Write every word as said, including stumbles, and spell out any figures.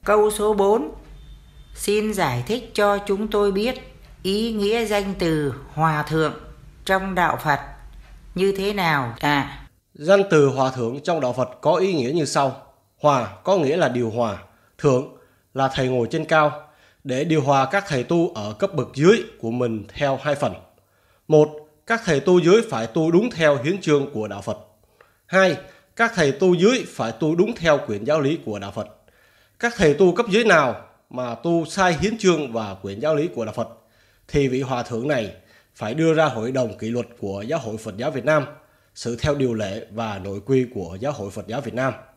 Câu số bốn. Xin giải thích cho chúng tôi biết ý nghĩa danh từ hòa thượng trong đạo Phật như thế nào. À, Danh từ hòa thượng trong đạo Phật có ý nghĩa như sau. Hòa có nghĩa là điều hòa, thượng là thầy ngồi trên cao, để điều hòa các thầy tu ở cấp bậc dưới của mình theo hai phần. Một, các thầy tu dưới phải tu đúng theo hiến chương của đạo Phật. Hai, các thầy tu dưới phải tu đúng theo quyển giáo lý của đạo Phật. Các thầy tu cấp dưới nào mà tu sai hiến chương và quyển giáo lý của đạo Phật thì vị hòa thượng này phải đưa ra hội đồng kỷ luật của Giáo hội Phật giáo Việt Nam, xử theo điều lệ và nội quy của Giáo hội Phật giáo Việt Nam.